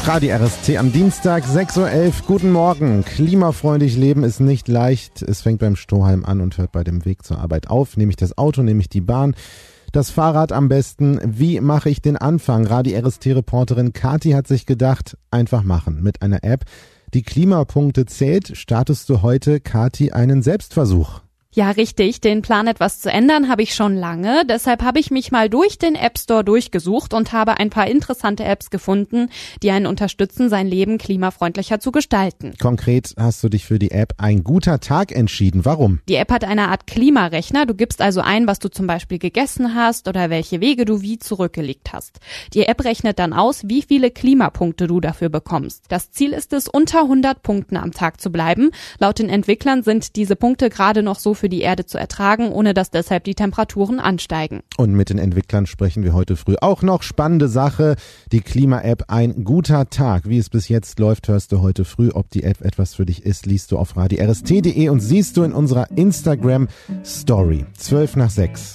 Radio RST am Dienstag, 6.11 Uhr. Guten Morgen. Klimafreundlich leben ist nicht leicht. Es fängt beim Strohhalm an und hört bei dem Weg zur Arbeit auf. Nehme ich das Auto, nehme ich die Bahn, das Fahrrad am besten. Wie mache ich den Anfang? Radio RST-Reporterin Kathi hat sich gedacht, einfach machen. Mit einer App, die Klimapunkte zählt, startest du heute, Kathi, einen Selbstversuch. Ja, richtig. Den Plan, etwas zu ändern, habe ich schon lange. Deshalb habe ich mich mal durch den App Store durchgesucht und habe ein paar interessante Apps gefunden, die einen unterstützen, sein Leben klimafreundlicher zu gestalten. Konkret hast du dich für die App Ein guter Tag entschieden. Warum? Die App hat eine Art Klimarechner. Du gibst also ein, was du zum Beispiel gegessen hast oder welche Wege du wie zurückgelegt hast. Die App rechnet dann aus, wie viele Klimapunkte du dafür bekommst. Das Ziel ist es, unter 100 Punkten am Tag zu bleiben. Laut den Entwicklern sind diese Punkte gerade noch so für die Erde zu ertragen, ohne dass deshalb die Temperaturen ansteigen. Und mit den Entwicklern sprechen wir heute früh auch noch. Spannende Sache, die Klima-App Ein guter Tag. Wie es bis jetzt läuft, hörst du heute früh. Ob die App etwas für dich ist, liest du auf radiorst.de und siehst du in unserer Instagram-Story. 5:12.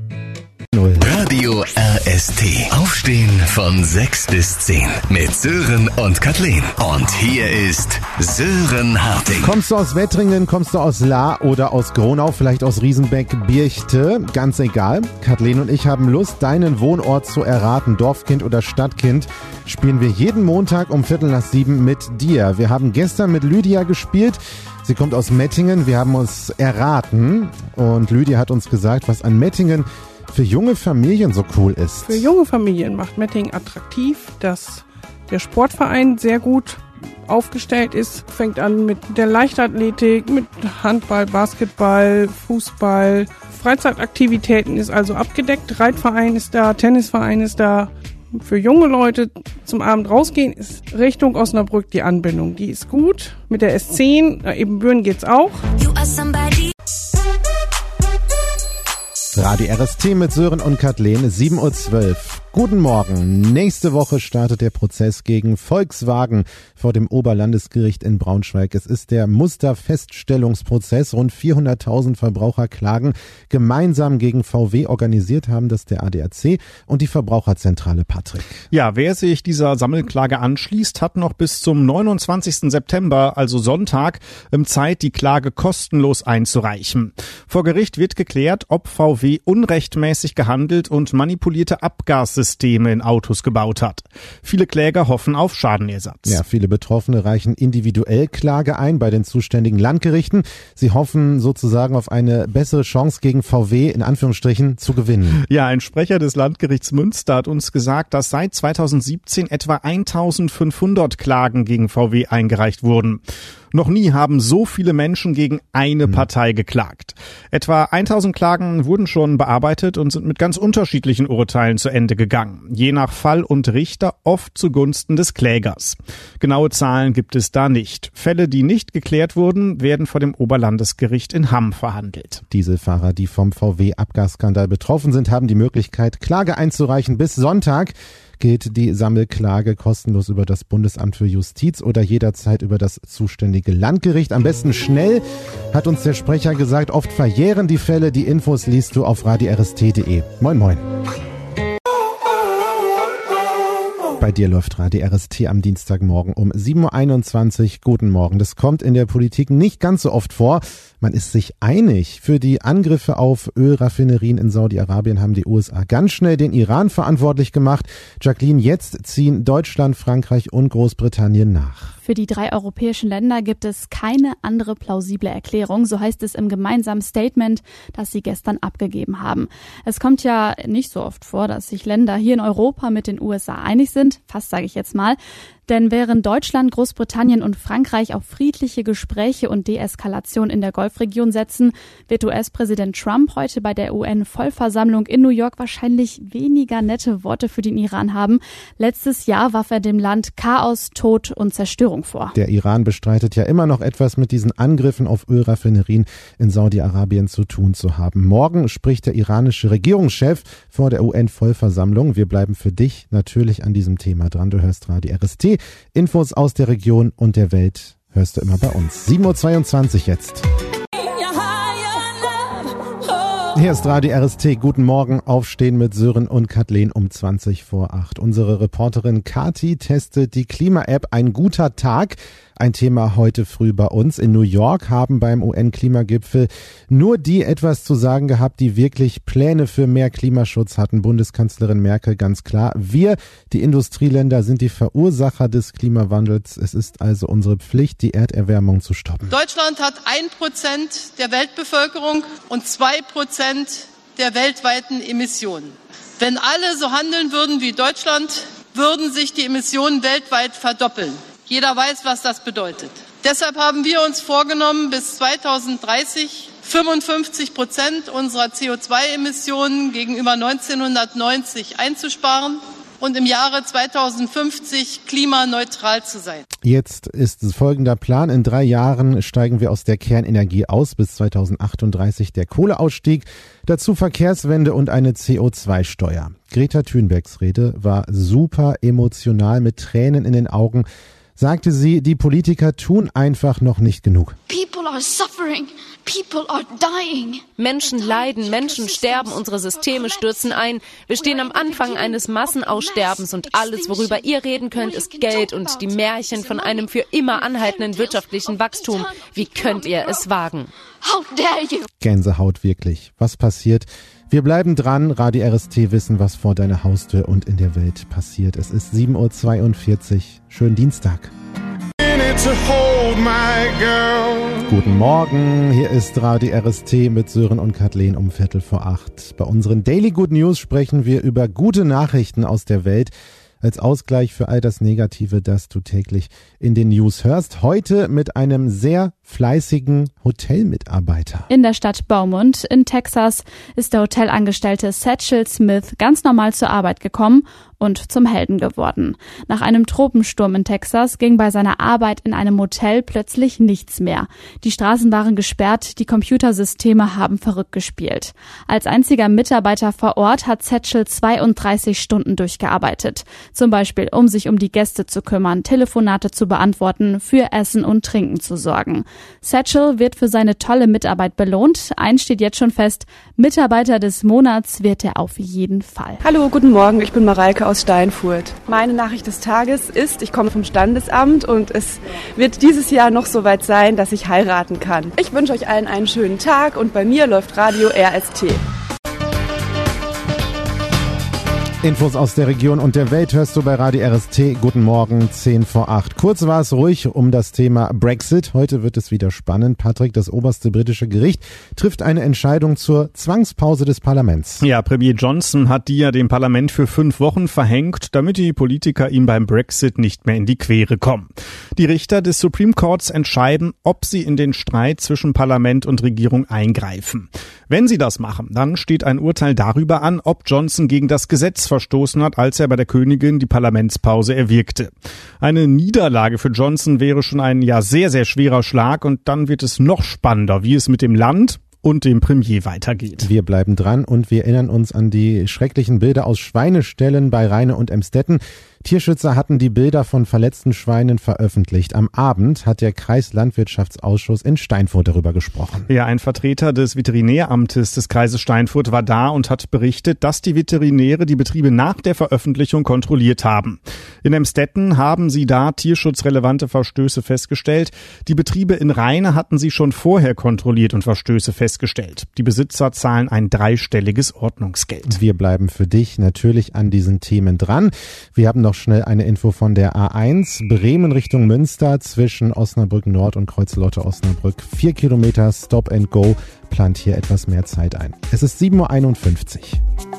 Radio RST. Aufstehen von 6 bis 10 mit Sören und Kathleen. Und hier ist Sören Harting. Kommst du aus Wettringen, kommst du aus Lahr oder aus Gronau, vielleicht aus Riesenbeck, Birchte, ganz egal. Kathleen und ich haben Lust, deinen Wohnort zu erraten. Dorfkind oder Stadtkind, spielen wir jeden Montag um 6:15 mit dir. Wir haben gestern mit Lydia gespielt. Sie kommt aus Mettingen. Wir haben uns erraten und Lydia hat uns gesagt, was an Mettingen für junge Familien so cool ist. Für junge Familien macht Mettingen attraktiv, dass der Sportverein sehr gut aufgestellt ist. Fängt an mit der Leichtathletik, mit Handball, Basketball, Fußball. Freizeitaktivitäten ist also abgedeckt. Reitverein ist da, Tennisverein ist da. Für junge Leute zum Abend rausgehen ist Richtung Osnabrück die Anbindung. Die ist gut. Mit der S10, Ebenbüren geht's auch. Radio RST mit Sören und Kathleen, 7:12 Uhr. Guten Morgen. Nächste Woche startet der Prozess gegen Volkswagen vor dem Oberlandesgericht in Braunschweig. Es ist der Musterfeststellungsprozess. Rund 400.000 Verbraucher klagen gemeinsam gegen VW. Organisiert haben das der ADAC und die Verbraucherzentrale Patrick. Ja, wer sich dieser Sammelklage anschließt, hat noch bis zum 29. September, also Sonntag, Zeit, die Klage kostenlos einzureichen. Vor Gericht wird geklärt, ob VW unrechtmäßig gehandelt und manipulierte Abgassysteme in Autos gebaut hat. Viele Kläger hoffen auf Schadenersatz. Ja, viele Betroffene reichen individuell Klage ein bei den zuständigen Landgerichten. Sie hoffen sozusagen auf eine bessere Chance gegen VW in Anführungsstrichen zu gewinnen. Ja, ein Sprecher des Landgerichts Münster hat uns gesagt, dass seit 2017 etwa 1.500 Klagen gegen VW eingereicht wurden. Noch nie haben so viele Menschen gegen eine Partei geklagt. Etwa 1.000 Klagen wurden schon bearbeitet und sind mit ganz unterschiedlichen Urteilen zu Ende gegangen. Je nach Fall und Richter oft zugunsten des Klägers. Genaue Zahlen gibt es da nicht. Fälle, die nicht geklärt wurden, werden vor dem Oberlandesgericht in Hamm verhandelt. Dieselfahrer, die vom VW-Abgasskandal betroffen sind, haben die Möglichkeit, Klage einzureichen. Bis Sonntag gilt die Sammelklage kostenlos über das Bundesamt für Justiz oder jederzeit über das zuständige Landgericht. Am besten schnell, hat uns der Sprecher gesagt. Oft verjähren die Fälle. Die Infos liest du auf radiorst.de. Moin, moin. Bei dir läuft Radio RST am Dienstagmorgen um 7:21 Uhr. Guten Morgen. Das kommt in der Politik nicht ganz so oft vor. Man ist sich einig. Für die Angriffe auf Ölraffinerien in Saudi-Arabien haben die USA ganz schnell den Iran verantwortlich gemacht. Jacqueline, jetzt ziehen Deutschland, Frankreich und Großbritannien nach. Für die 3 europäischen Länder gibt es keine andere plausible Erklärung, so heißt es im gemeinsamen Statement, das sie gestern abgegeben haben. Es kommt ja nicht so oft vor, dass sich Länder hier in Europa mit den USA einig sind, fast sage ich jetzt mal. Denn während Deutschland, Großbritannien und Frankreich auf friedliche Gespräche und Deeskalation in der Golfregion setzen, wird US-Präsident Trump heute bei der UN-Vollversammlung in New York wahrscheinlich weniger nette Worte für den Iran haben. Letztes Jahr warf er dem Land Chaos, Tod und Zerstörung vor. Der Iran bestreitet ja immer noch etwas mit diesen Angriffen auf Ölraffinerien in Saudi-Arabien zu tun zu haben. Morgen spricht der iranische Regierungschef vor der UN-Vollversammlung. Wir bleiben für dich natürlich an diesem Thema dran. Du hörst Radio RST. Infos aus der Region und der Welt hörst du immer bei uns. 7:22 Uhr jetzt. Hier ist Radio RST. Guten Morgen. Aufstehen mit Sören und Kathleen um 20:08. Unsere Reporterin Kati testet die Klima-App Ein guter Tag. Ein Thema heute früh bei uns. In New York haben beim UN-Klimagipfel nur die etwas zu sagen gehabt, die wirklich Pläne für mehr Klimaschutz hatten. Bundeskanzlerin Merkel ganz klar. Wir, die Industrieländer, sind die Verursacher des Klimawandels. Es ist also unsere Pflicht, die Erderwärmung zu stoppen. Deutschland hat 1% der Weltbevölkerung und 2% der weltweiten Emissionen. Wenn alle so handeln würden wie Deutschland, würden sich die Emissionen weltweit verdoppeln. Jeder weiß, was das bedeutet. Deshalb haben wir uns vorgenommen, bis 2030 55% unserer CO2-Emissionen gegenüber 1990 einzusparen und im Jahre 2050 klimaneutral zu sein. Jetzt ist folgender Plan. In 3 Jahren steigen wir aus der Kernenergie aus, bis 2038 der Kohleausstieg, dazu Verkehrswende und eine CO2-Steuer. Greta Thunbergs Rede war super emotional, mit Tränen in den Augen. Sagte sie, die Politiker tun einfach noch nicht genug. People are suffering. People are dying. Menschen leiden, Menschen sterben, unsere Systeme stürzen ein. Wir stehen am Anfang eines Massenaussterbens und alles, worüber ihr reden könnt, ist Geld und die Märchen von einem für immer anhaltenden wirtschaftlichen Wachstum. Wie könnt ihr es wagen? How dare you? Gänsehaut wirklich. Was passiert? Wir bleiben dran. Radio RST wissen, was vor deiner Haustür und in der Welt passiert. Es ist 7:42 Uhr. Schönen Dienstag. Guten Morgen, hier ist Radio RST mit Sören und Kathleen um 7:45. Bei unseren Daily Good News sprechen wir über gute Nachrichten aus der Welt. Als Ausgleich für all das Negative, das du täglich in den News hörst. Heute mit einem sehr fleißigen Hotelmitarbeiter. In der Stadt Beaumont in Texas ist der Hotelangestellte Satchel Smith ganz normal zur Arbeit gekommen und zum Helden geworden. Nach einem Tropensturm in Texas ging bei seiner Arbeit in einem Motel plötzlich nichts mehr. Die Straßen waren gesperrt, die Computersysteme haben verrückt gespielt. Als einziger Mitarbeiter vor Ort hat Satchel 32 Stunden durchgearbeitet. Zum Beispiel, um sich um die Gäste zu kümmern, Telefonate zu beantworten, für Essen und Trinken zu sorgen. Satchel wird für seine tolle Mitarbeit belohnt. Eins steht jetzt schon fest, Mitarbeiter des Monats wird er auf jeden Fall. Hallo, guten Morgen, ich bin Mareike aus Steinfurt. Meine Nachricht des Tages ist, ich komme vom Standesamt und es wird dieses Jahr noch soweit sein, dass ich heiraten kann. Ich wünsche euch allen einen schönen Tag und bei mir läuft Radio RST. Infos aus der Region und der Welt hörst du bei Radio RST. Guten Morgen, 7:50. Kurz war es ruhig um das Thema Brexit. Heute wird es wieder spannend. Patrick, das oberste britische Gericht trifft eine Entscheidung zur Zwangspause des Parlaments. Ja, Premier Johnson hat die ja dem Parlament für 5 Wochen verhängt, damit die Politiker ihm beim Brexit nicht mehr in die Quere kommen. Die Richter des Supreme Courts entscheiden, ob sie in den Streit zwischen Parlament und Regierung eingreifen. Wenn sie das machen, dann steht ein Urteil darüber an, ob Johnson gegen das Gesetz verstoßen hat, als er bei der Königin die Parlamentspause erwirkte. Eine Niederlage für Johnson wäre schon ein sehr, sehr schwerer Schlag und dann wird es noch spannender, wie es mit dem Land und dem Premier weitergeht. Wir bleiben dran und wir erinnern uns an die schrecklichen Bilder aus Schweineställen bei Rheine und Emstetten. Tierschützer hatten die Bilder von verletzten Schweinen veröffentlicht. Am Abend hat der Kreislandwirtschaftsausschuss in Steinfurt darüber gesprochen. Ja, ein Vertreter des Veterinäramtes des Kreises Steinfurt war da und hat berichtet, dass die Veterinäre die Betriebe nach der Veröffentlichung kontrolliert haben. In Emstetten haben sie da tierschutzrelevante Verstöße festgestellt. Die Betriebe in Rheine hatten sie schon vorher kontrolliert und Verstöße festgestellt. Die Besitzer zahlen ein 3-stelliges Ordnungsgeld. Wir bleiben für dich natürlich an diesen Themen dran. Wir haben noch schnell eine Info von der A1. Bremen Richtung Münster zwischen Osnabrück Nord und Kreuzlotte-Osnabrück. 4 Kilometer Stop and Go plant hier etwas mehr Zeit ein. Es ist 7:51 Uhr.